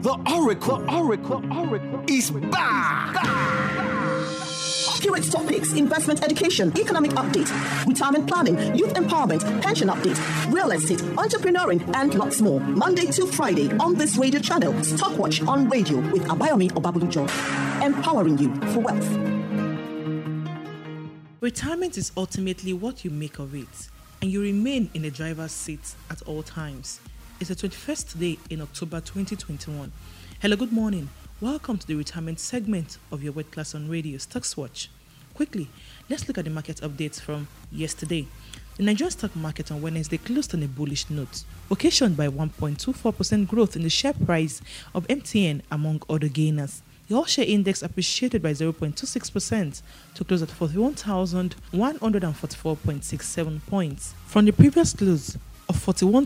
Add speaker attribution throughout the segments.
Speaker 1: Oracle is back.
Speaker 2: Accurate topics, investment education, economic update, retirement planning, youth empowerment, pension update, real estate, entrepreneuring, and lots more. Monday to Friday on this radio channel. Stockwatch on radio with Abayomi Obabulujo. Empowering you for wealth.
Speaker 3: Retirement is ultimately what you make of it, and you remain in the driver's seat at all times. It's the 21st day in October 2021. Hello, good morning. Welcome to the retirement segment of your World Class on Radio, Stockwatch. Quickly, let's look at the market updates from yesterday. The Nigerian stock market on Wednesday closed on a bullish note, occasioned by 1.24% growth in the share price of MTN among other gainers. The all-share index appreciated by 0.26% to close at 41,144.67 points from the previous close of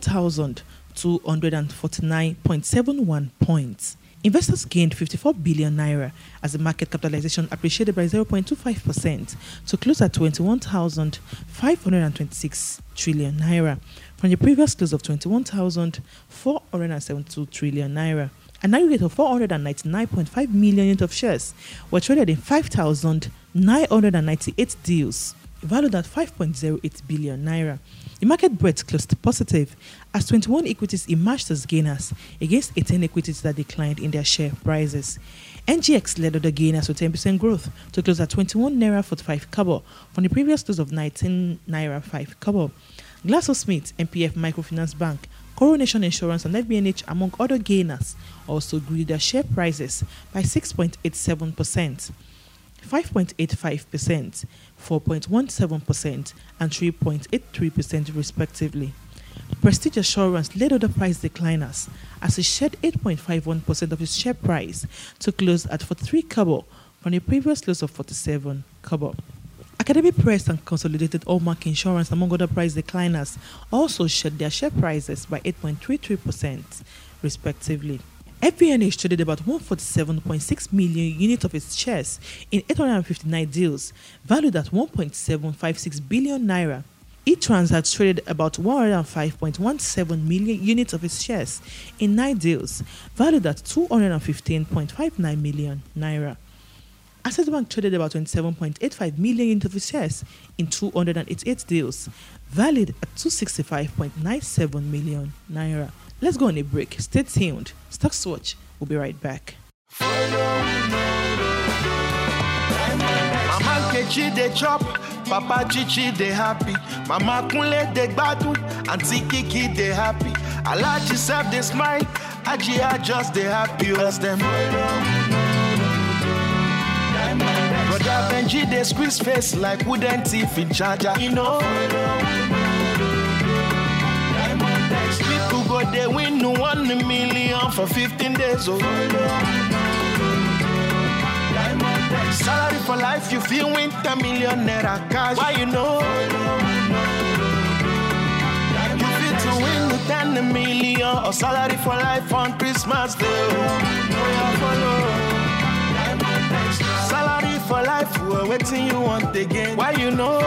Speaker 3: 41,249.71 points. Investors gained 54 billion naira as the market capitalization appreciated by 0.25% to close at 21,526 trillion naira from the previous close of 21,472 trillion naira. An aggregate of 499.5 million units of shares were traded in 5,998 deals, valued at 5.08 billion naira. The market breadth closed positive as 21 equities emerged as gainers against 18 equities that declined in their share prices. NGX led other gainers with 10% growth to close at 21 naira 45 kobo from the previous close of 19 naira 5 kobo. GlaxoSmith, MPF Microfinance Bank, Coronation Insurance and FBNH, among other gainers, also grew their share prices by 6.87%. 5.85%, 4.17%, and 3.83% respectively. Prestige Assurance led other price decliners as it shed 8.51% of its share price to close at 43 kobo from the previous close of 47 kobo. Academy Press and Consolidated Allmark Insurance, among other price decliners, also shed their share prices by 8.33% respectively. FBNH traded about 147.6 million units of its shares in 859 deals, valued at 1.756 billion naira. eTrans had traded about 105.17 million units of its shares in 9 deals, valued at 215.59 million naira. Access Bank traded about 27.85 million units of its shares in 288 deals, valued at 265.97 million naira. Let's go on a break. Stay tuned. Stockwatch will be right back.
Speaker 1: Mama Kechi they chop, Papa Chichi they happy, Mama Kunle they gbadu, Auntie Kiki they happy, Alaji Sab they smile, Ajia just they happy as them. Brother Benji they squeeze face like wooden teeth in charger, you know. People go they win 1 million for 15 days. Oh. Salary for life, you feel win 10 million naira cash. Why you know? You feel to win 10 million or salary for life on Christmas Day. Salary for life, we're waiting you want again. Why you know?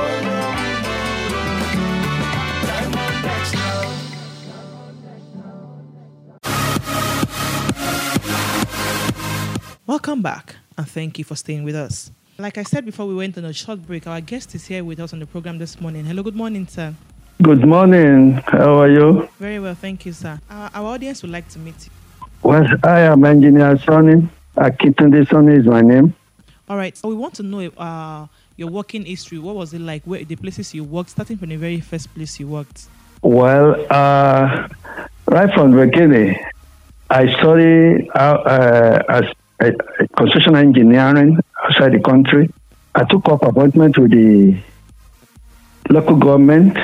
Speaker 3: Welcome back, and thank you for staying with us. Like I said before we went on a short break, our guest is here with us on the program this morning. Hello, good morning, sir.
Speaker 4: Good morning. How are you?
Speaker 3: Very well, thank you, sir. Our audience would like to meet you.
Speaker 4: Well, I am Engineer Sonny. Akitunde Sonny is my name.
Speaker 3: All right, so we want to know your working history. What was it like? Where the places you worked, starting from the very first place you worked?
Speaker 4: Well, right from the beginning, I studied as construction engineering outside the country. I took up appointment with the local government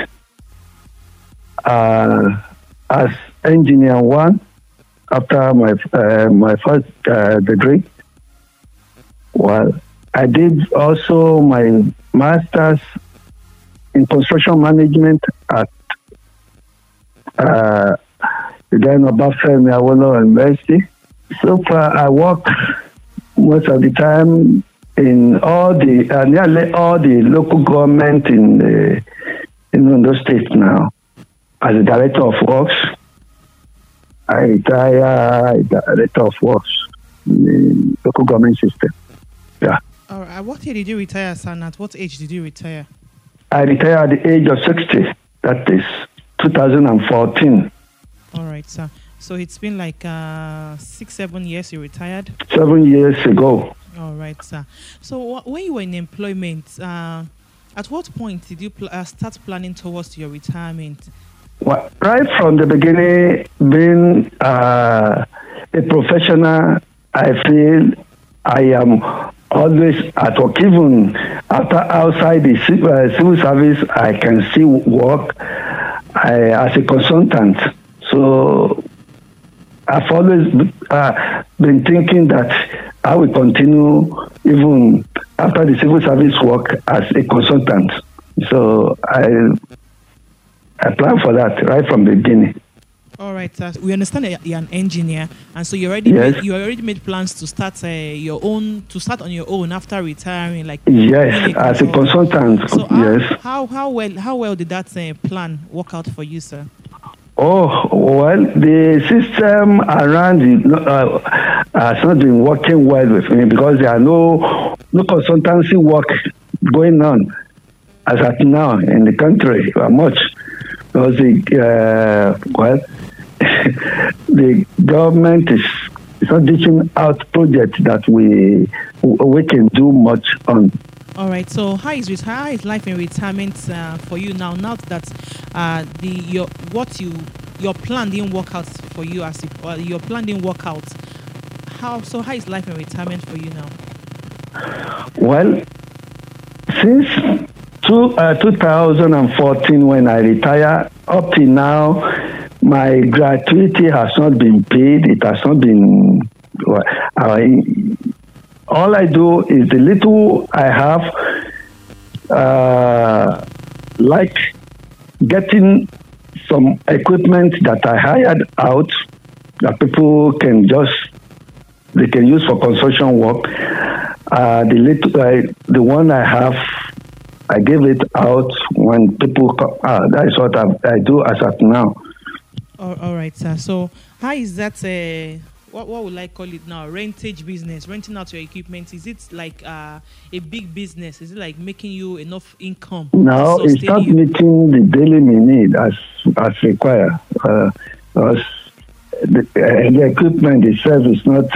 Speaker 4: as engineer 1 after my first degree. Well, I did also my master's in construction management at the then Obafemi Awolowo University. So far, I work most of the time in all the nearly all the local government in Ondo State now as a director of works I retire Director of Works in the local government system. Yeah.
Speaker 3: All right. What year did you retire, sir? And at what age did you retire?
Speaker 4: I retired at the age of 60. That is 2014.
Speaker 3: All right, sir. So it's been like 6-7 years you retired?
Speaker 4: 7 years ago.
Speaker 3: All right, sir. So when you were in employment, at what point did you start planning towards your retirement?
Speaker 4: Well, right from the beginning, being a professional, I feel I am always at work. Even outside the civil service, I can still work as a consultant. So I've always been thinking that I will continue even after the civil service work as a consultant. So I plan for that right from the beginning.
Speaker 3: All right, sir. We understand that you're an engineer, and so you already made plans to start on your own after retiring, like
Speaker 4: yes, as a consultant.
Speaker 3: So
Speaker 4: yes.
Speaker 3: How well did that plan work out for you, sir?
Speaker 4: Oh, well, the system around has not been working well with me because there are no consultancy work going on as at now in the country much. Because the government is not dishing out projects that we can do much on.
Speaker 3: All right. So how is life in retirement for you now? Now that your plan didn't work out for you your plan didn't work out. How is life in retirement for you now?
Speaker 4: Well, since 2014 when I retired up till now, my gratuity has not been paid. It has not been. All I do is the little I have, like getting some equipment that I hired out that people can use for construction work. The one I have, I give it out when people come. That is what I do as of now.
Speaker 3: All right, sir. So how is that? What would I call it now? Rentage business, renting out your equipment. Is it like a big business? Is it like making you enough income?
Speaker 4: No, it's not meeting the daily need as required. Because the equipment itself is not.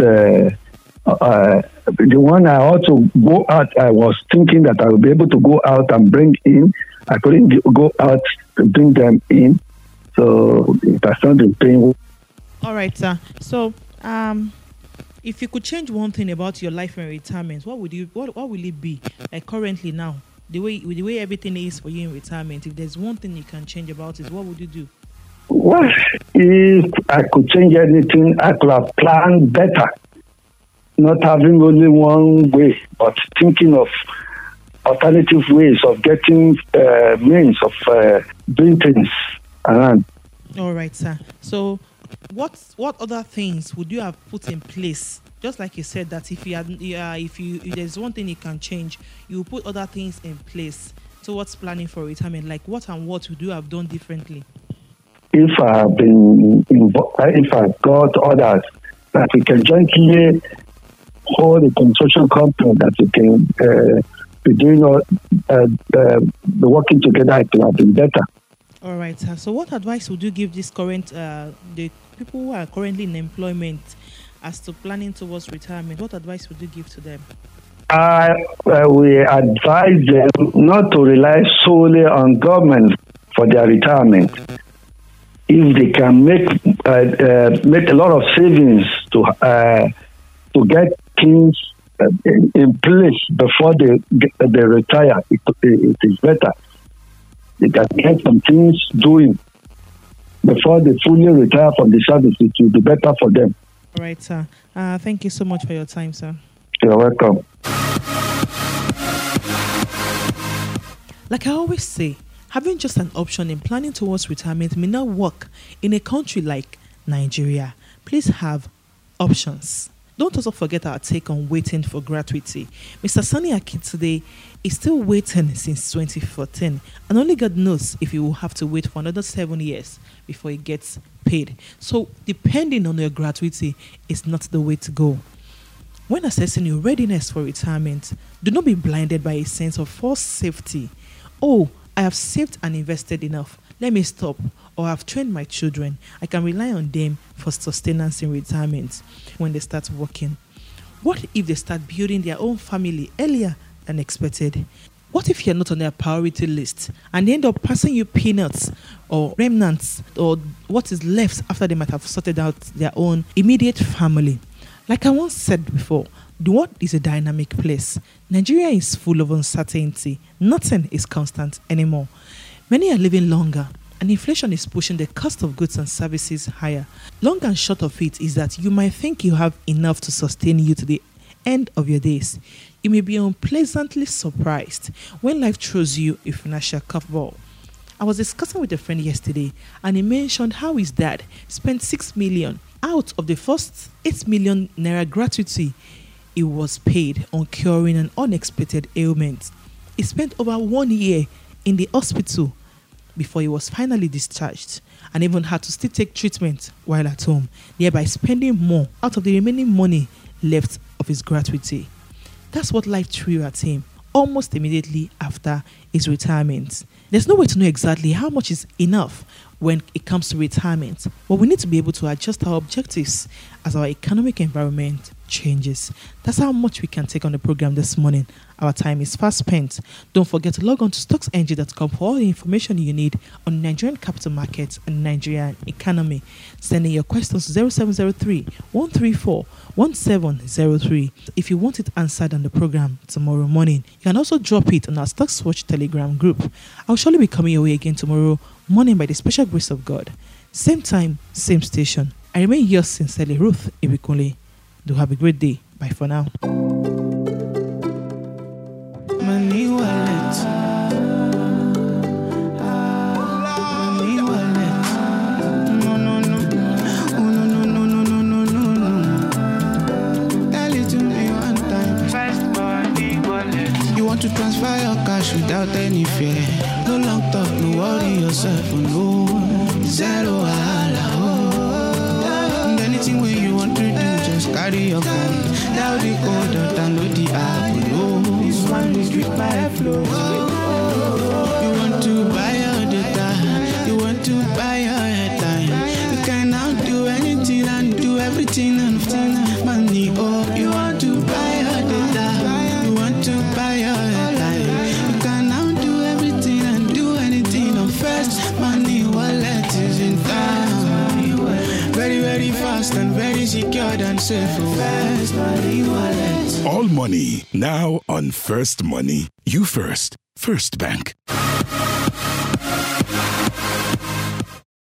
Speaker 4: The one I also go out, I was thinking that I would be able to go out and bring in. I couldn't go out to bring them in, so it has not been paying.
Speaker 3: All right, sir. So, if you could change one thing about your life in retirement, what will it be? Like currently now, the way everything is for you in retirement, if there's one thing you can change about it, what would you do?
Speaker 4: Well, if I could change anything, I could have planned better. Not having only one way, but thinking of alternative ways of getting means of doing things around.
Speaker 3: All right, sir. So, what other things would you have put in place? Just like you said that if there's one thing you can change, you put other things in place. So, what's planning for retirement? Like what would you have done differently?
Speaker 4: If I've been involved, if I've got others that we can jointly hold a construction company that we can be doing all the working together, it would have been better.
Speaker 3: All right, sir. So what advice would you give this the people who are currently in employment as to planning towards retirement? What advice would you give to them?
Speaker 4: We advise them not to rely solely on government for their retirement. If they can make a lot of savings to get things in place before they retire, it is better. They can get some things doing before they fully retire from the service. It will be better for them.
Speaker 3: All right, sir. Thank you so much for your time, sir.
Speaker 4: You're welcome.
Speaker 3: Like I always say, having just an option in planning towards retirement may not work in a country like Nigeria. Please have options. Don't also forget our take on waiting for gratuity. Mr. Sani Akintunde is still waiting since 2014, and only God knows if he will have to wait for another 7 years before he gets paid. paid. So depending on your gratuity is not the way to go. When assessing your readiness for retirement, do not be blinded by a sense of false safety. Oh, I have saved and invested enough. Let me stop. Or I've trained my children. I can rely on them for sustenance in retirement when they start working. What if they start building their own family earlier than expected? What if you're not on their priority list and they end up passing you peanuts or remnants or what is left after they might have sorted out their own immediate family? Like I once said before, the world is a dynamic place. Nigeria is full of uncertainty. Nothing is constant anymore. Many are living longer, and inflation is pushing the cost of goods and services higher. Long and short of it is that you might think you have enough to sustain you to the end of your days. You may be unpleasantly surprised when life throws you a financial curveball. I was discussing with a friend yesterday, and he mentioned how his dad spent 6 million out of the first 8 million naira gratuity he was paid on curing an unexpected ailment. He spent over 1 year in the hospital before he was finally discharged, and even had to still take treatment while at home, thereby spending more out of the remaining money left of his gratuity. That's what life threw at him almost immediately after his retirement. There's no way to know exactly how much is enough when it comes to retirement, but we need to be able to adjust our objectives as our economic environment changes. That's how much we can take on the program this morning. Our time is fast spent. Don't forget to log on to stocksng.com for all the information you need on Nigerian capital markets and Nigerian economy. Send in your questions to 0703 134 1703 if you want it answered on the program tomorrow morning. You can also drop it on our Stocks Watch Telegram group. I'll surely be coming your way again tomorrow morning by the special grace of God. Same time, same station. I remain yours sincerely, Ruth Ibikunle. Do have a great day. Bye for now.
Speaker 5: Money wallet. Money wallet. No, no, no. Oh, no, no, no, no, no, no, no, no. Tell it to me one time. First money wallet. You want to transfer your cash without any fear. No long talk, no worry yourself, oh no. Zero wahala, oh. And anything where you want to do, just carry your phone. Down the code or download the app, oh. This one is with my flow. You want to buy your data, you want to buy your airtime. You can now do anything and do everything and find money. Oh, you want to buy your data, you want to buy your airtime. You can now do everything and do anything on First Money Wallet is in town. Very, very fast and very secure and safe. First Money Wallet.
Speaker 6: All money now on First Money. You first. First Bank.